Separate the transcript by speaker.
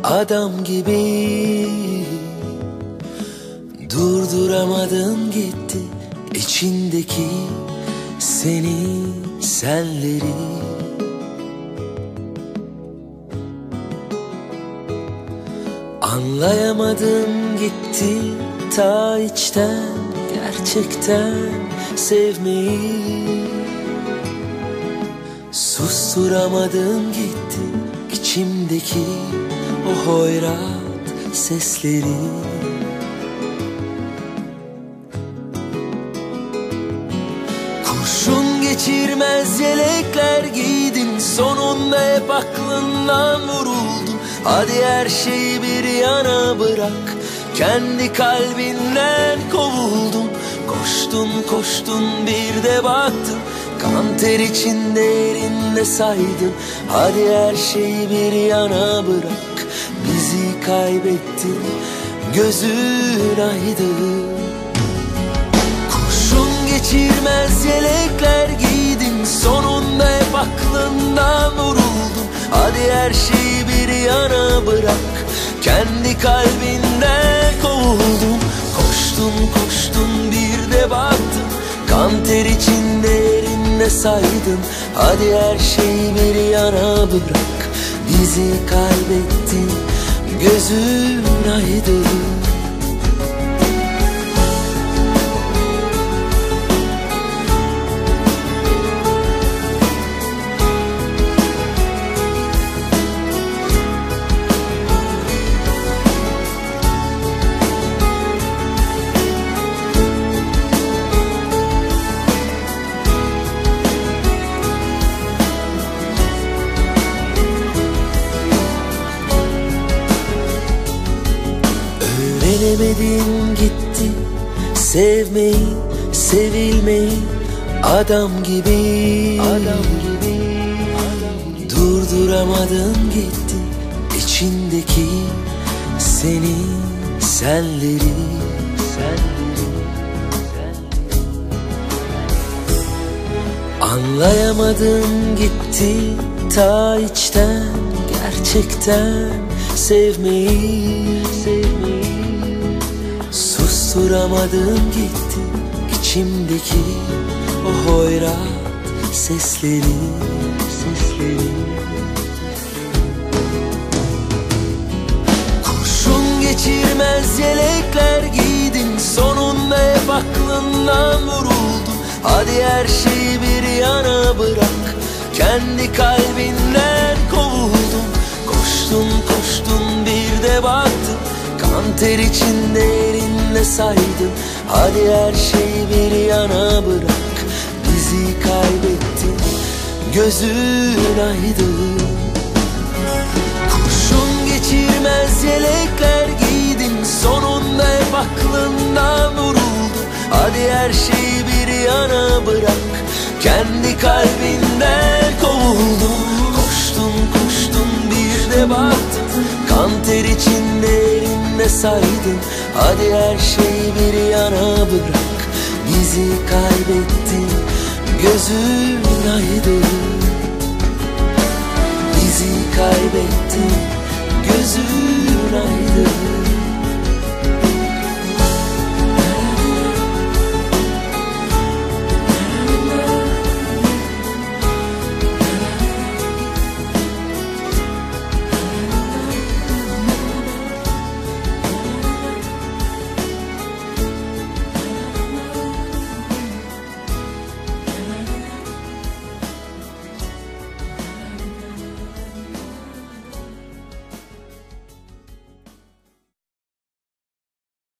Speaker 1: Adam gibi durduramadın gitti içindeki seni, senleri. Anlayamadım gitti ta içten, gerçekten sevmeyi. Susturamadım gitti içimdeki o hoyrat sesleri. Kurşun geçirmez yelekler giydin, sonunda hep aklından vuruldun. Hadi her şeyi bir yana bırak, kendi kalbinden kovuldun. Koştun koştun bir de baktın, kan ter içinde elinde saydın. Hadi her şeyi bir yana bırak, bizi kaybettin, gözün aydın. Kurşun geçirmez yelekler giydin, sonunda hep aklından vuruldun. Hadi her şeyi bir yana bırak, kendi kalbinden kovuldun. Koştun koştun bir de baktın, kan ter içinde elinde saydın. Hadi her şeyi bir yana bırak, bizi kaybettin, gözün aydın. Öğrenemedin gitti sevmeyi, sevilmeyi, adam gibi. Durduramadın gitti içindeki seni, senleri. Anlayamadım gitti ta içten, gerçekten sevmeyi. Susturamadım gitti içimdeki o hoyrat sesleri. Kurşun geçirmez yelekler giydin, sonunda hep aklından vuruldun. Hadi her şeyi bir yana bırak, kendi kalbinden kovuldun. Koştun koştun bir de baktın, kan ter içinde elinde saydın. Hadi her şeyi bir yana bırak, bizi kaybettin, gözün aydın. Kurşun geçirmez yelekler giydin, sonunda hep aklından vuruldun. Hadi her şeyi bir yana bırak, kendi kalbinden kovuldun. Koştun koştun bir de baktın, kan ter içinde elinde saydın. Hadi her şeyi bir yana bırak, bizi kaybettin, gözün aydın.